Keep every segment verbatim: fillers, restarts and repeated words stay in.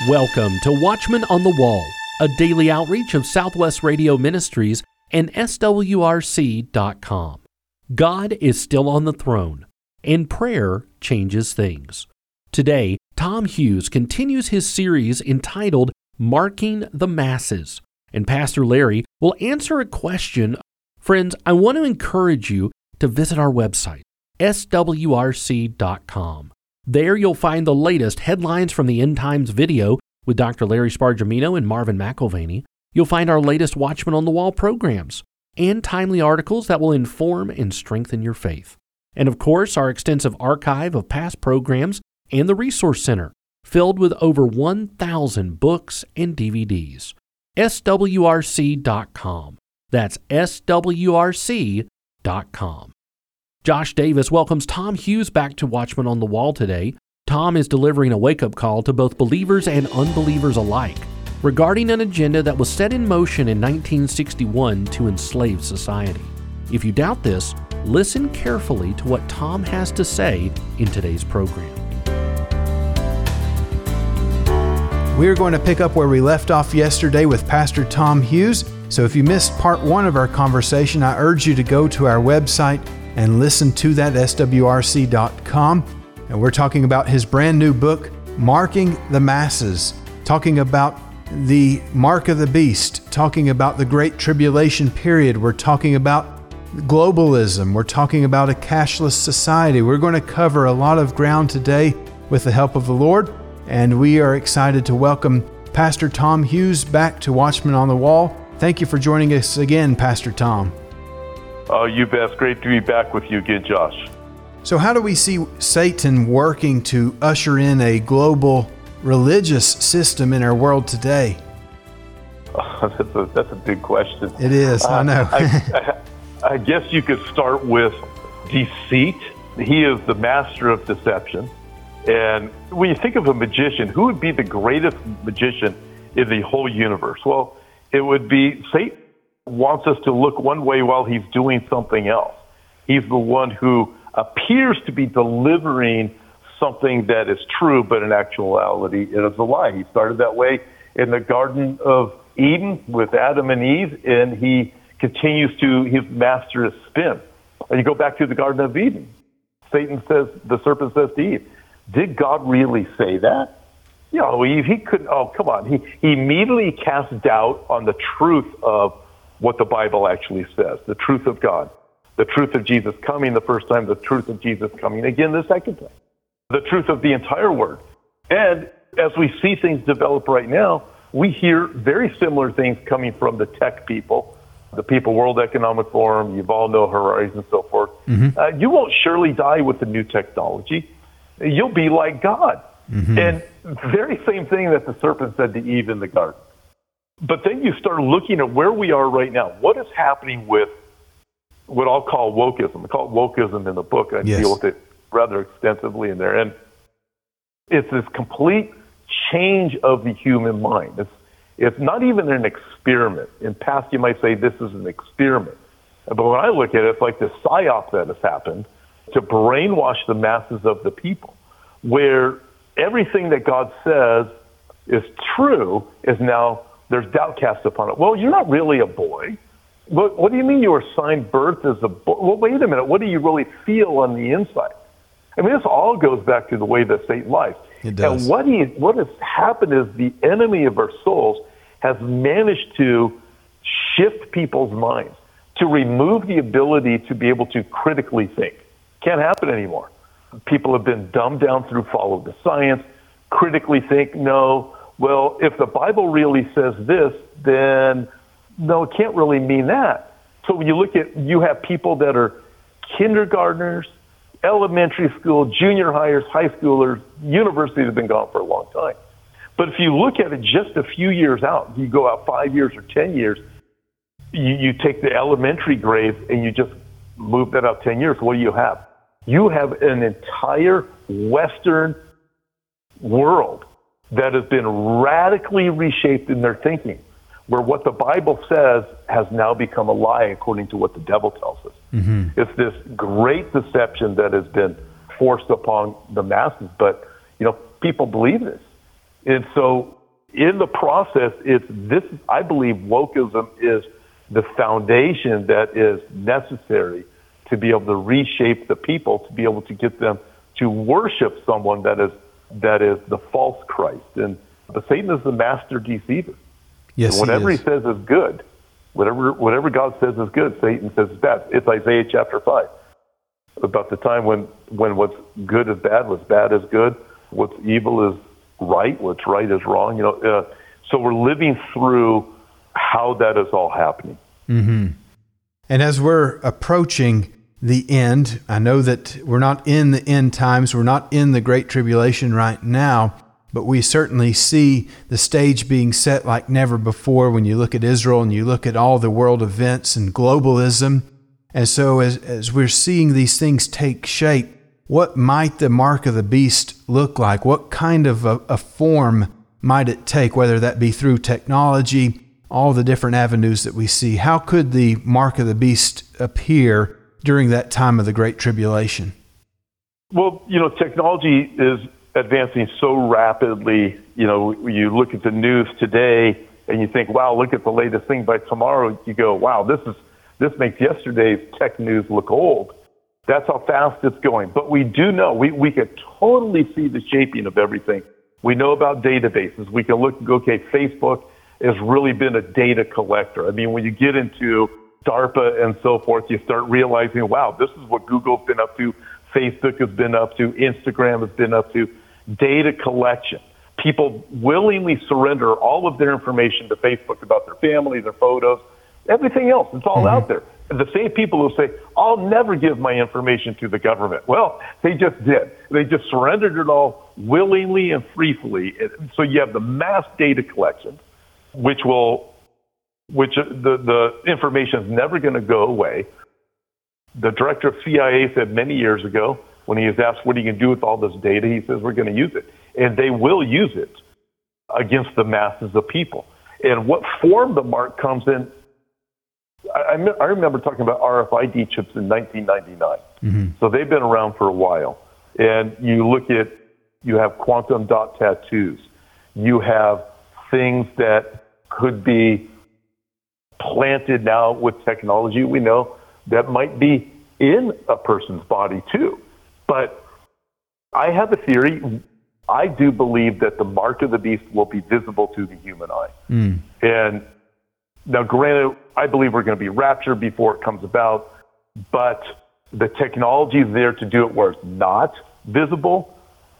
Welcome to Watchmen on the Wall, a daily outreach of Southwest Radio Ministries and S W R C dot com. God is still on the throne, and prayer changes things. Today, Tom Hughes continues his series entitled Marking the Masses, and Pastor Larry will answer a question. Friends, I want to encourage you to visit our website, S W R C dot com. There you'll find the latest headlines from the End Times video with Doctor Larry Spargimino and Marvin McIlvaney. You'll find our latest Watchmen on the Wall programs and timely articles that will inform and strengthen your faith. And of course, our extensive archive of past programs and the Resource Center, filled with over one thousand books and D V Ds. S W R C dot com. That's S W R C dot com. Josh Davis welcomes Tom Hughes back to Watchmen on the Wall today. Tom is delivering a wake-up call to both believers and unbelievers alike regarding an agenda that was set in motion in nineteen sixty-one to enslave society. If you doubt this, listen carefully to what Tom has to say in today's program. We're going to pick up where we left off yesterday with Pastor Tom Hughes. So if you missed part one of our conversation, I urge you to go to our website and listen to that, S W R C dot com. And we're talking about his brand new book, Marking the Masses, talking about the mark of the beast, talking about the Great Tribulation period. We're talking about globalism. We're talking about a cashless society. We're going to cover a lot of ground today with the help of the Lord. And we are excited to welcome Pastor Tom Hughes back to Watchmen on the Wall. Thank you for joining us again, Pastor Tom. Oh, you bet. It's great to be back with you again, Josh. So how do we see Satan working to usher in a global religious system in our world today? Oh, that's, a, that's a big question. It is, uh, I know. I, I, I guess you could start with deceit. He is the master of deception. And when you think of a magician, who would be the greatest magician in the whole universe? Well, it would be Satan. Wants us to look one way while he's doing something else. He's the one who appears to be delivering something that is true, but in actuality, it is a lie. He started that way in the Garden of Eden with Adam and Eve, and he continues to, his master is spin. And you go back to the Garden of Eden. Satan says, the serpent says to Eve, did God really say that? You know, Eve, he couldn't, oh, come on. He, he immediately cast doubt on the truth of what the Bible actually says, the truth of God, the truth of Jesus coming the first time, the truth of Jesus coming again the second time, the truth of the entire Word. And as we see things develop right now, we hear very similar things coming from the tech people, the people, World Economic Forum, you've all know Horizon and so forth. Mm-hmm. Uh, you won't surely die with the new technology. You'll be like God. Mm-hmm. And very same thing that the serpent said to Eve in the garden. But then you start looking at where we are right now. What is happening with what I'll call wokeism? I call it wokeism in the book. I yes. deal with it rather extensively in there. And it's this complete change of the human mind. It's, it's not even an experiment. In past, you might say this is an experiment. But when I look at it, it's like this psyop that has happened to brainwash the masses of the people, where everything that God says is true is now there's doubt cast upon it. Well, you're not really a boy. What, what do you mean you were assigned birth as a boy? Well, wait a minute. What do you really feel on the inside? I mean, this all goes back to the way that Satan lies. It does. And what, he, what has happened is the enemy of our souls has managed to shift people's minds, to remove the ability to be able to critically think. Can't happen anymore. People have been dumbed down through follow the science, critically think, no. Well, if the Bible really says this, then no, it can't really mean that. So when you look at, you have people that are kindergartners, elementary school, junior hires, high schoolers, universities have been gone for a long time. But if you look at it just a few years out, you go out five years or ten years, you, you take the elementary grades and you just move that out ten years, what do you have? You have an entire Western world that has been radically reshaped in their thinking, where what the Bible says has now become a lie according to what the devil tells us. Mm-hmm. It's this great deception that has been forced upon the masses, but you know, people believe this. And so in the process, it's this, I believe wokeism is the foundation that is necessary to be able to reshape the people, to be able to get them to worship someone that is that is the false Christ. And the Satan is the master deceiver. Yes, and whatever he, he says is good, whatever whatever God says is good, Satan says is bad. It's Isaiah chapter five. About the time when, when what's good is bad, what's bad is good, what's evil is right, what's right is wrong. You know, uh, so we're living through how that is all happening. Mm-hmm. And as we're approaching the end, I know that we're not in the end times, we're not in the Great Tribulation right now, but we certainly see the stage being set like never before when you look at Israel and you look at all the world events and globalism. And so as, as we're seeing these things take shape, what might the mark of the beast look like? What kind of a, a form might it take, whether that be through technology, all the different avenues that we see? How could the mark of the beast appear during that time of the Great Tribulation? Well, you know, technology is advancing so rapidly. You know, you look at the news today and you think, wow, look at the latest thing. By tomorrow, you go, wow, this is this makes yesterday's tech news look old. That's how fast it's going. But we do know, we, we can totally see the shaping of everything. We know about databases. We can look and go, okay, Facebook has really been a data collector. I mean, when you get into DARPA and so forth, you start realizing, wow, this is what Google's been up to, Facebook has been up to, Instagram has been up to, data collection. People willingly surrender all of their information to Facebook about their family, their photos, everything else. It's all mm-hmm. out there. The same people who say, I'll never give my information to the government. Well, they just did. They just surrendered it all willingly and freely. So you have the mass data collection, which will, which the, the information is never going to go away. The director of C I A said many years ago, when he was asked, what are you going to do with all this data? He says, we're going to use it. And they will use it against the masses of people. And what form the mark comes in, I, I remember talking about R F I D chips in nineteen ninety-nine. Mm-hmm. So they've been around for a while. And you look at, you have quantum dot tattoos. You have things that could be planted now with technology, we know, that might be in a person's body too. But I have a theory. I do believe that the mark of the beast will be visible to the human eye. Mm. And now, granted, I believe we're going to be raptured before it comes about, but the technology is there to do it where it's not visible.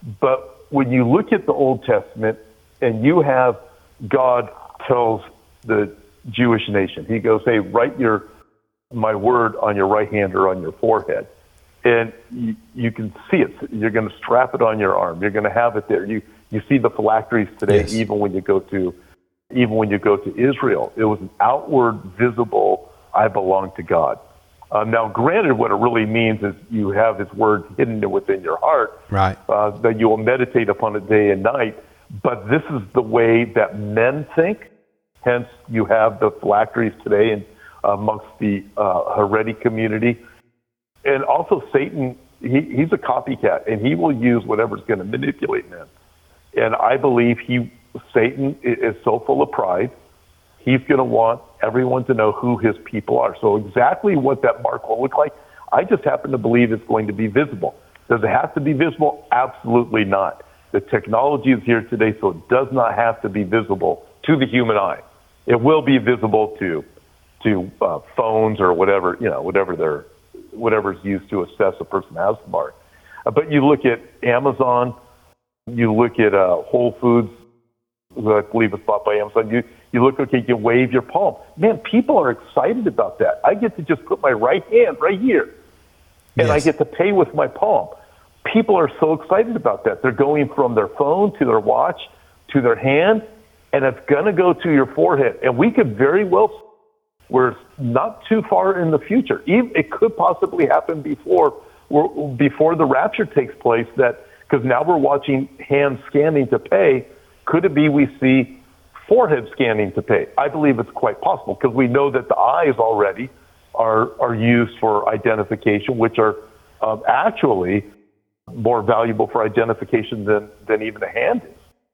But when you look at the Old Testament and you have God tells the Jewish nation, he goes, hey, write your my word on your right hand or on your forehead. And you, you can see it. You're going to strap it on your arm. You're going to have it there. You you see the phylacteries today, yes. even when you go to even when you go to Israel. It was an outward, visible, I belong to God. Uh, now, granted, what it really means is you have his word hidden within your heart, right? Uh, that you will meditate upon it day and night. But this is the way that men think. Hence, you have the phylacteries today in, uh, amongst the uh, Haredi community. And also Satan, he, he's a copycat, and he will use whatever's going to manipulate men. And I believe he, Satan is so full of pride, he's going to want everyone to know who his people are. So exactly what that mark will look like, I just happen to believe it's going to be visible. Does it have to be visible? Absolutely not. The technology is here today, so it does not have to be visible to the human eye. It will be visible to to uh, phones or whatever, you know, whatever they're whatever is used to assess a person has the mark. Uh, but you look at Amazon, you look at uh, Whole Foods, who I believe is bought by Amazon. You you look, okay, you wave your palm. Man, people are excited about that. I get to just put my right hand right here, and yes. I get to pay with my palm. People are so excited about that. They're going from their phone to their watch to their hand, and it's going to go to your forehead. And we could very well, we're not too far in the future. It could possibly happen before before the rapture takes place, that because now we're watching hand scanning to pay. Could it be we see forehead scanning to pay? I believe it's quite possible, because we know that the eyes already are are used for identification, which are um, actually more valuable for identification than, than even a hand is.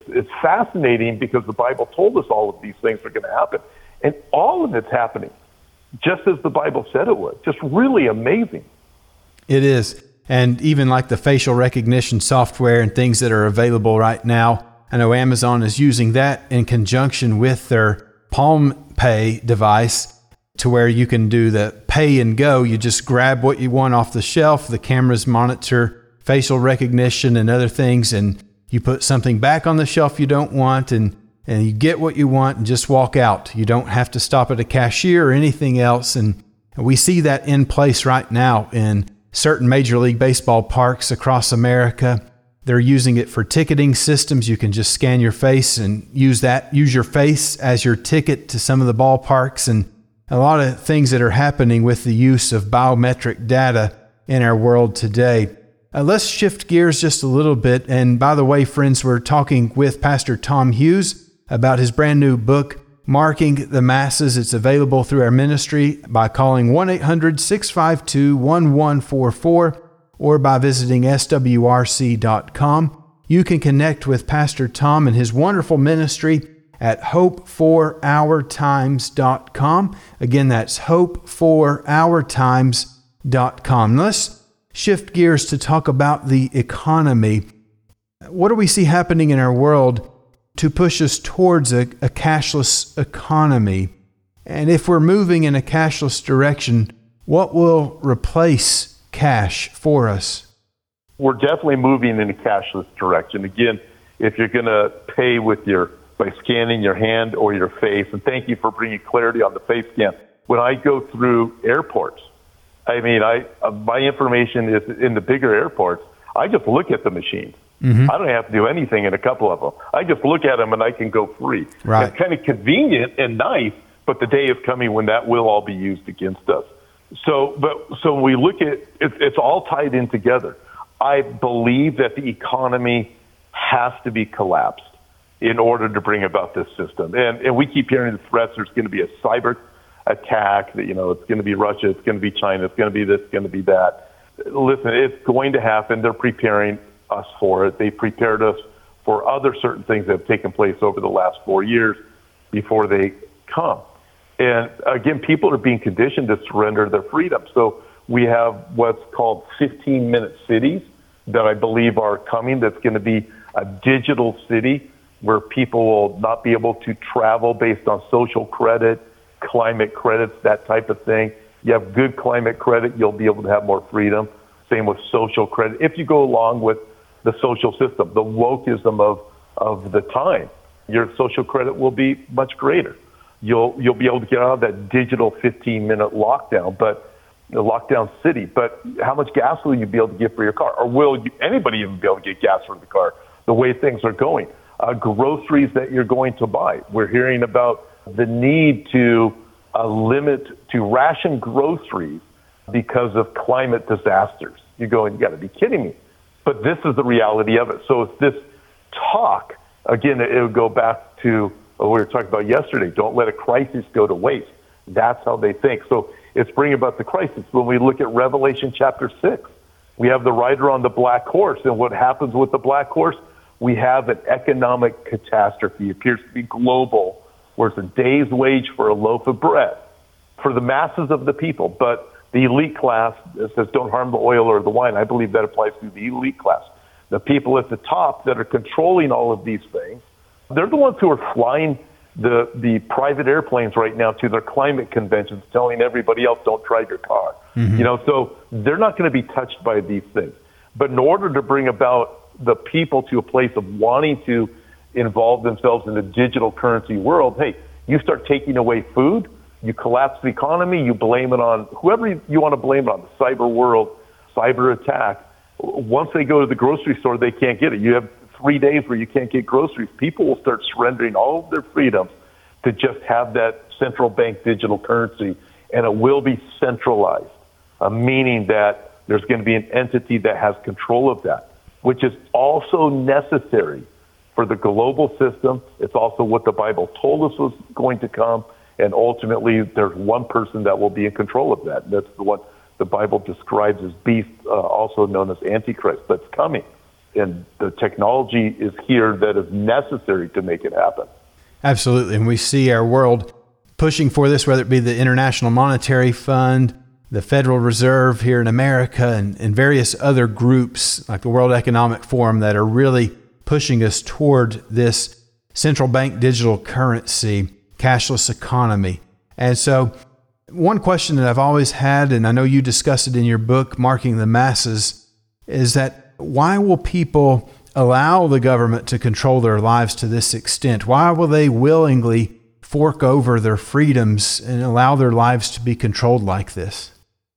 it's fascinating because the Bible told us all of these things are going to happen. And all of it's happening just as the Bible said it would. Just really amazing. It is. And even like the facial recognition software and things that are available right now, I know Amazon is using that in conjunction with their Palm Pay device to where you can do the pay and go. You just grab what you want off the shelf. The cameras monitor facial recognition and other things, and you put something back on the shelf you don't want, and, and you get what you want and just walk out. You don't have to stop at a cashier or anything else. And we see that in place right now in certain Major League Baseball parks across America. They're using it for ticketing systems. You can just scan your face and use that, use your face as your ticket to some of the ballparks, and a lot of things that are happening with the use of biometric data in our world today. Uh, let's shift gears just a little bit. And by the way, friends, we're talking with Pastor Tom Hughes about his brand new book, Marking the Masses. It's available through our ministry by calling one eight hundred six five two one one four four or by visiting S W R C dot com. You can connect with Pastor Tom and his wonderful ministry at hope for our times dot com. Again, that's hope for our times dot com. Let's shift gears to talk about the economy. What do we see happening in our world to push us towards a, a cashless economy? And if we're moving in a cashless direction, what will replace cash for us? We're definitely moving in a cashless direction. Again, if you're going to pay with your by scanning your hand or your face, and thank you for bringing clarity on the face scan. When I go through airports, I mean, I uh, my information is in the bigger airports. I just look at the machines. Mm-hmm. I don't have to do anything in a couple of them. I just look at them and I can go free. Right. It's kind of convenient and nice, but the day is coming when that will all be used against us. So, but so when we look at it, it's all tied in together. I believe that the economy has to be collapsed in order to bring about this system. And and we keep hearing the threats. There's going to be a cyber attack. That, you know, it's going to be Russia. It's going to be China. It's going to be this. It's going to be that. Listen, it's going to happen. They're preparing us for it. They prepared us for other certain things that have taken place over the last four years before they come. And again, people are being conditioned to surrender their freedom. So we have what's called fifteen-minute cities that I believe are coming. That's going to be a digital city where people will not be able to travel based on social credit, climate credits, that type of thing. You have good climate credit, you'll be able to have more freedom. Same with social credit. If you go along with the social system, the wokeism of, of the time, your social credit will be much greater. You'll you'll be able to get out of that digital fifteen-minute lockdown, but the lockdown city. But how much gas will you be able to get for your car? Or will you, anybody even be able to get gas for the car the way things are going? Uh, groceries that you're going to buy. We're hearing about the need to uh, limit, to ration groceries because of climate disasters. You're going, you got to be kidding me. But this is the reality of it. So it's this talk, again, it would go back to what we were talking about yesterday. Don't let a crisis go to waste. That's how they think. So it's bringing about the crisis. When we look at Revelation chapter six, we have the rider on the black horse. And what happens with the black horse? We have an economic catastrophe. It appears to be global, where it's a day's wage for a loaf of bread for the masses of the people. But the elite class, it says don't harm the oil or the wine. I believe that applies to the elite class. The people at the top that are controlling all of these things, they're the ones who are flying the, the private airplanes right now to their climate conventions, telling everybody else don't drive your car. Mm-hmm. You know, so they're not going to be touched by these things. But in order to bring about the people to a place of wanting to involve themselves in the digital currency world, hey, you start taking away food, you collapse the economy, you blame it on whoever you, you want to blame it on, the cyber world, cyber attack. Once they go to the grocery store, they can't get it. You have three days where you can't get groceries. People will start surrendering all of their freedoms to just have that central bank digital currency, and it will be centralized, uh, meaning that there's going to be an entity that has control of that, which is also necessary for the global system. It's also what the Bible told us was going to come, and ultimately there's one person that will be in control of that. That's the one the Bible describes as beast, uh, also known as Antichrist, that's coming. and the technology is here that is necessary to make it happen. Absolutely. And we see our world pushing for this, whether it be the International Monetary Fund, the Federal Reserve here in America, and, and various other groups like the World Economic Forum that are really pushing us toward this central bank digital currency, cashless economy. And so one question that I've always had, and I know you discussed it in your book, Marking the Masses, is that why will people allow the government to control their lives to this extent? Why will they willingly fork over their freedoms and allow their lives to be controlled like this?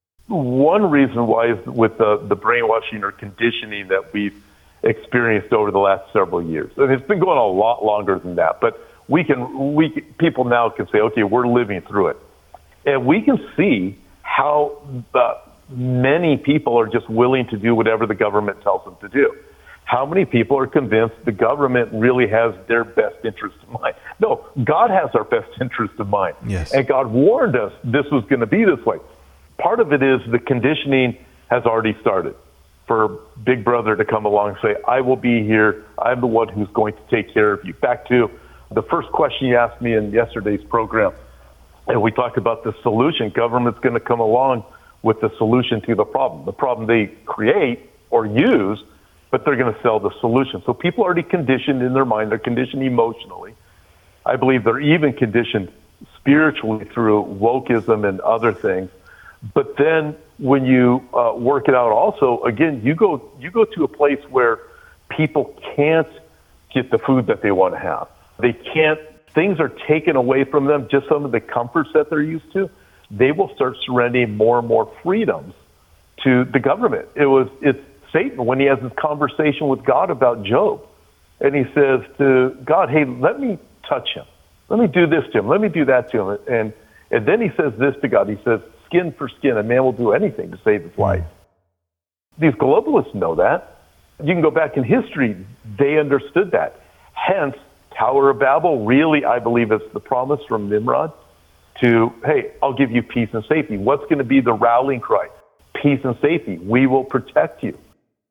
One reason why is with the, the brainwashing or conditioning that we've experienced over the last several years. And it's been going on a lot longer than that, but we can, we people now can say, okay, we're living through it. And we can see how uh, many people are just willing to do whatever the government tells them to do. How many people are convinced the government really has their best interest in mind? No, God has our best interest in mind. Yes. And God warned us this was going to be this way. Part of it is the conditioning has already started for Big Brother to come along and say, I will be here. I'm the one who's going to take care of you. Back to the first question you asked me in yesterday's program, and we talked about the solution. Government's going to come along with the solution to the problem. The problem they create or use, but they're going to sell the solution. So people are already conditioned in their mind. They're conditioned emotionally. I believe they're even conditioned spiritually through wokeism and other things. But then when you uh, work it out also, again, you go you go to a place where people can't get the food that they want to have. They can't, things are taken away from them, just some of the comforts that they're used to. They will start surrendering more and more freedoms to the government. It was, it's Satan when he has this conversation with God about Job. And he says to God, hey, let me touch him. Let me do this to him. Let me do that to him. And, and then he says this to God. He says, skin for skin, a man will do anything to save his life. These globalists know that. You can go back in history. They understood that. Hence, Tower of Babel really, I believe, is the promise from Nimrod to, hey, I'll give you peace and safety. What's going to be the rallying cry? Peace and safety. We will protect you.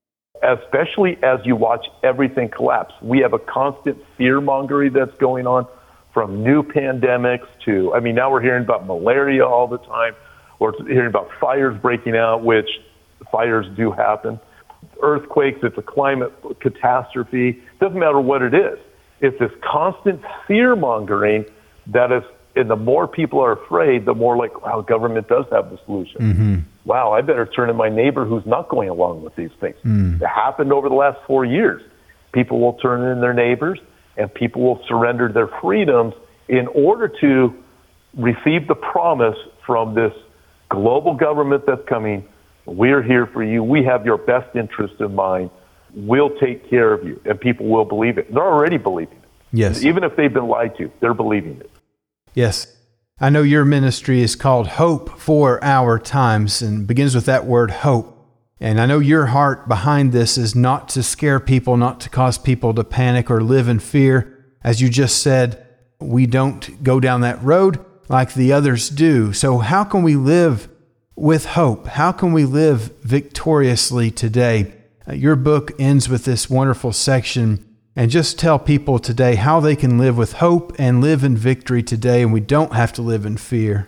Especially as you watch everything collapse. We have a constant fear-mongering that's going on, from new pandemics to, I mean, now we're hearing about malaria all the time. We're hearing about fires breaking out, which fires do happen. Earthquakes, it's a climate catastrophe. Doesn't matter what it is. It's this constant fear-mongering that is, and the more people are afraid, the more like, wow, government does have the solution. Mm-hmm. Wow, I better turn to my neighbor who's not going along with these things. Mm. It happened over the last four years. People will turn in their neighbors, and people will surrender their freedoms in order to receive the promise from this global government that's coming. We're here for you. We have your best interest in mind. We'll take care of you. And people will believe it. They're already believing it. Yes. Even if they've been lied to, they're believing it. Yes. I know your ministry is called Hope for Our Times and begins with that word hope. And I know your heart behind this is not to scare people, not to cause people to panic or live in fear. As you just said, we don't go down that road like the others do. So how can we live with hope? How can we live victoriously today? Uh, your book ends with this wonderful section, and just tell people today how they can live with hope and live in victory today, and we don't have to live in fear.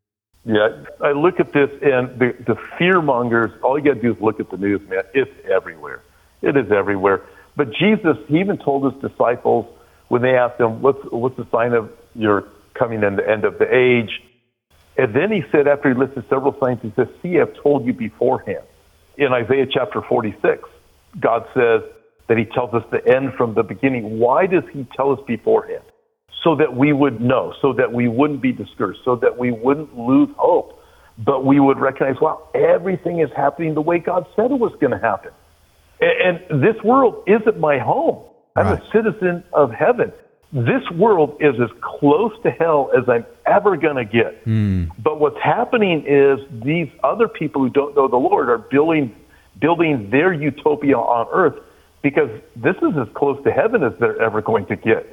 Yeah, I look at this, and the, the fear mongers, all you got to do is look at the news, man. It's everywhere. It is everywhere. But Jesus, he even told his disciples when they asked him, what's, what's the sign of your coming in the end of the age? And then he said, after he listed several signs, he says, see, I've told you beforehand. In Isaiah chapter forty-six, God says that he tells us the end from the beginning. Why does he tell us beforehand? So that we would know, so that we wouldn't be discouraged, so that we wouldn't lose hope, but we would recognize, wow, everything is happening the way God said it was going to happen. And, and this world isn't my home. I'm right. a citizen of heaven. This world is as close to hell as I'm ever going to get. Mm. But what's happening is these other people who don't know the Lord are building building their utopia on earth, because this is as close to heaven as they're ever going to get.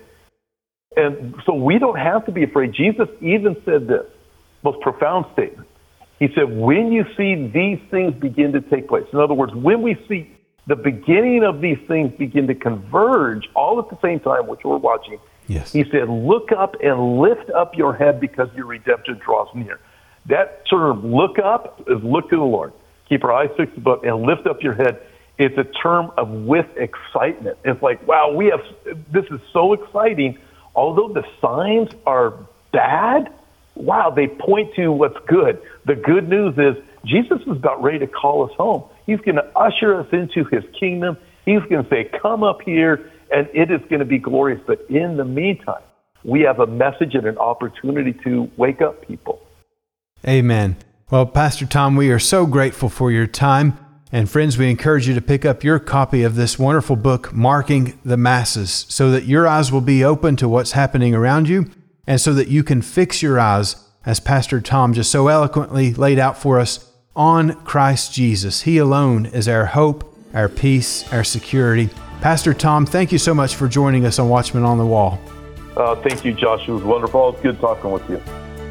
And so we don't have to be afraid. Jesus even said this, most profound statement. He said, when you see these things begin to take place, in other words, when we see the beginning of these things begin to converge all at the same time, which we're watching. Yes. He said, look up and lift up your head because your redemption draws near. That sort of look up is look to the Lord. Keep our eyes fixed above and lift up your head. It's a term of with excitement. It's like, wow, we have, this is so exciting. Although the signs are bad, wow, they point to what's good. The good news is Jesus is about ready to call us home. He's going to usher us into his kingdom. He's going to say, come up here, and it is going to be glorious. But in the meantime, we have a message and an opportunity to wake up people. Amen. Well, Pastor Tom, we are so grateful for your time. And friends, we encourage you to pick up your copy of this wonderful book, Marking the Masses, so that your eyes will be open to what's happening around you, and so that you can fix your eyes, as Pastor Tom just so eloquently laid out for us, on Christ Jesus. He alone is our hope, our peace, our security. Pastor Tom, thank you so much for joining us on Watchmen on the Wall. Uh, thank you, Josh. It was wonderful. It's good talking with you.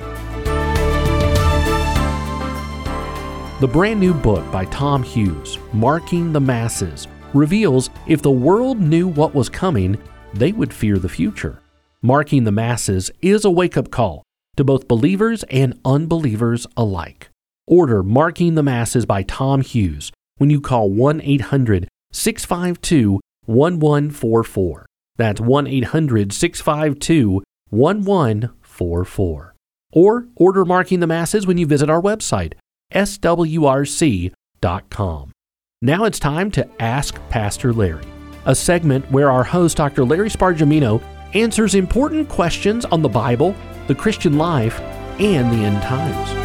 The brand new book by Tom Hughes, Marking the Masses, reveals if the world knew what was coming, they would fear the future. Marking the Masses is a wake-up call to both believers and unbelievers alike. Order Marking the Masses by Tom Hughes when you call one eight hundred six five two one one four four. That's one eight hundred six five two one one four four. Or order Marking the Masses when you visit our website, S W R C dot com. Now it's time to Ask Pastor Larry, a segment where our host, Doctor Larry Spargimino, answers important questions on the Bible, the Christian life, and the end times.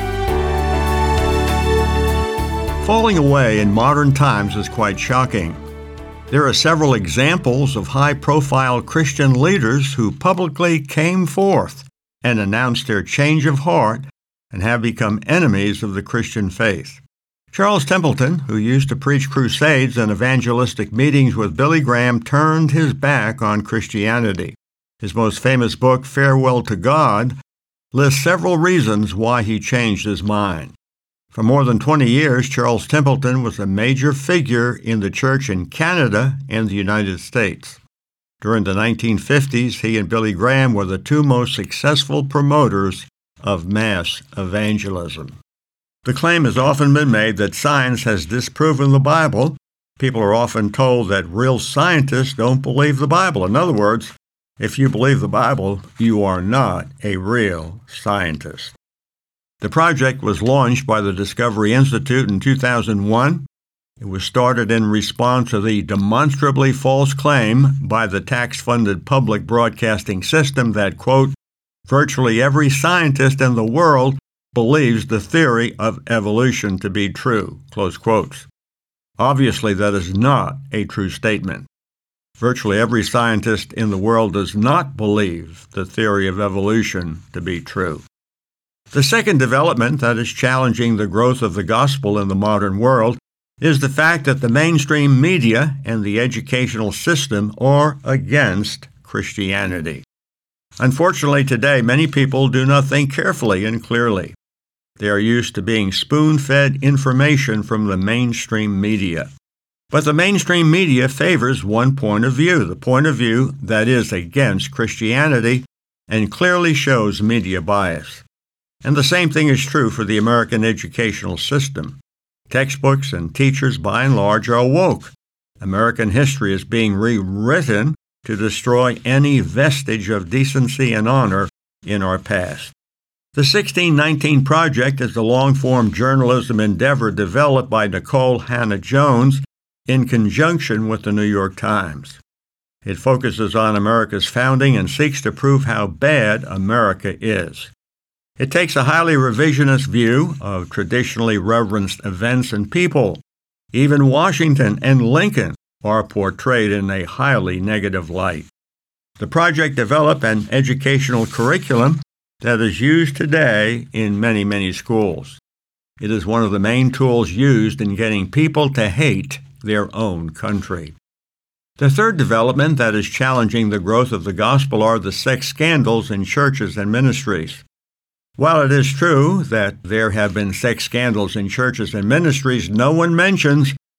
Falling away in modern times is quite shocking. There are several examples of high-profile Christian leaders who publicly came forth and announced their change of heart and have become enemies of the Christian faith. Charles Templeton, who used to preach crusades and evangelistic meetings with Billy Graham, turned his back on Christianity. His most famous book, Farewell to God, lists several reasons why he changed his mind. For more than twenty years, Charles Templeton was a major figure in the church in Canada and the United States. During the nineteen fifties, he and Billy Graham were the two most successful promoters of mass evangelism. The claim has often been made that science has disproven the Bible. People are often told that real scientists don't believe the Bible. In other words, if you believe the Bible, you are not a real scientist. The project was launched by the Discovery Institute in two thousand one. It was started in response to the demonstrably false claim by the tax-funded public broadcasting system that, quote, virtually every scientist in the world believes the theory of evolution to be true, close quotes. Obviously, that is not a true statement. Virtually every scientist in the world does not believe the theory of evolution to be true. The second development that is challenging the growth of the gospel in the modern world is the fact that the mainstream media and the educational system are against Christianity. Unfortunately, today, many people do not think carefully and clearly. They are used to being spoon-fed information from the mainstream media. But the mainstream media favors one point of view, the point of view that is against Christianity, and clearly shows media bias. And the same thing is true for the American educational system. Textbooks and teachers, by and large, are woke. American history is being rewritten to destroy any vestige of decency and honor in our past. The sixteen nineteen Project is a long-form journalism endeavor developed by Nicole Hannah-Jones in conjunction with the New York Times. It focuses on America's founding and seeks to prove how bad America is. It takes a highly revisionist view of traditionally reverenced events and people. Even Washington and Lincoln are portrayed in a highly negative light. The project developed an educational curriculum that is used today in many, many schools. It is one of the main tools used in getting people to hate their own country. The third development that is challenging the growth of the gospel are the sex scandals in churches and ministries. While it is true that there have been sex scandals in churches and ministries, no one mentions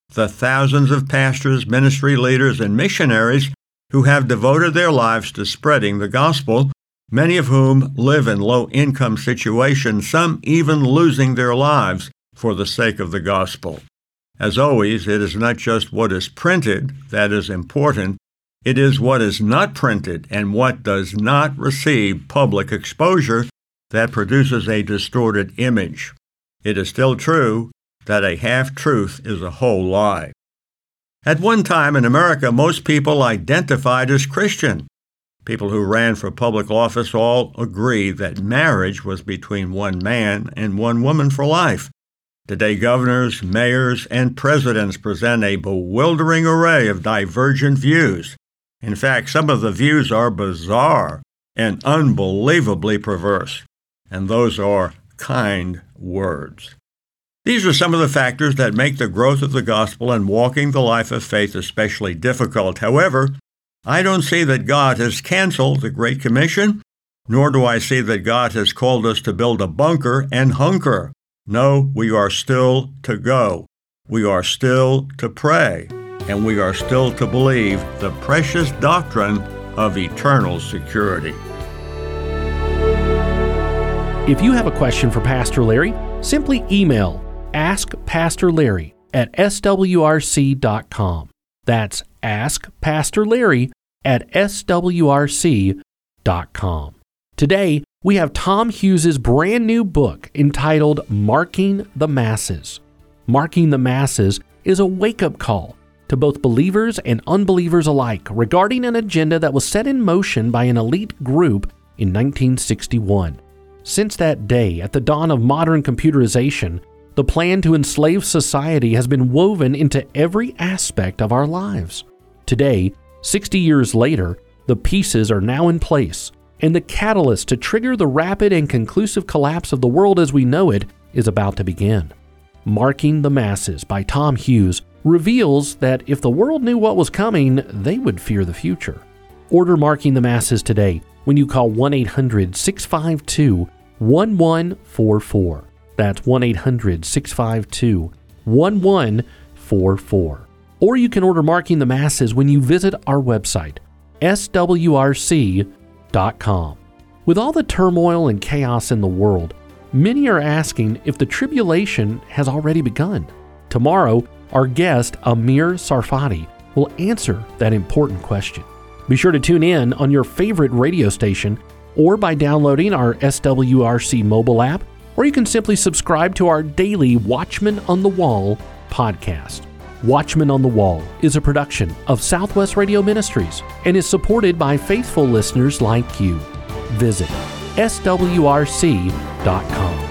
the thousands of pastors, ministry leaders, and missionaries who have devoted their lives to spreading the gospel, many of whom live in low-income situations, some even losing their lives for the sake of the gospel. As always, it is not just what is printed that is important. It is what is not printed and what does not receive public exposure that produces a distorted image. It is still true that a half-truth is a whole lie. At one time in America, most people identified as Christian. People who ran for public office all agreed that marriage was between one man and one woman for life. Today, governors, mayors, and presidents present a bewildering array of divergent views. In fact, some of the views are bizarre and unbelievably perverse, and those are kind words. These are some of the factors that make the growth of the gospel and walking the life of faith especially difficult. However, I don't see that God has canceled the Great Commission, nor do I see that God has called us to build a bunker and hunker. No, we are still to go. We are still to pray. And we are still to believe the precious doctrine of eternal security. If you have a question for Pastor Larry, simply email ask pastor larry at s w r c dot com. That's ask pastor larry at s w r c dot com. Today, we have Tom Hughes' brand new book entitled Marking the Masses. Marking the Masses is a wake-up call to both believers and unbelievers alike regarding an agenda that was set in motion by an elite group in nineteen sixty-one. Since that day, at the dawn of modern computerization, the plan to enslave society has been woven into every aspect of our lives. Today, sixty years later, the pieces are now in place, and the catalyst to trigger the rapid and conclusive collapse of the world as we know it is about to begin. Marking the Masses by Tom Hughes reveals that if the world knew what was coming, they would fear the future. Order Marking the Masses today when you call one eight hundred six five two one one four four. That's one eight hundred six five two one one four four. Or you can order Marking the Masses when you visit our website, s w r c dot com. With all the turmoil and chaos in the world, many are asking if the tribulation has already begun. Tomorrow, our guest, Amir Tsarfati, will answer that important question. Be sure to tune in on your favorite radio station or by downloading our S W R C mobile app, or you can simply subscribe to our daily Watchman on the Wall podcast. Watchman on the Wall is a production of Southwest Radio Ministries and is supported by faithful listeners like you. Visit s w r c dot com.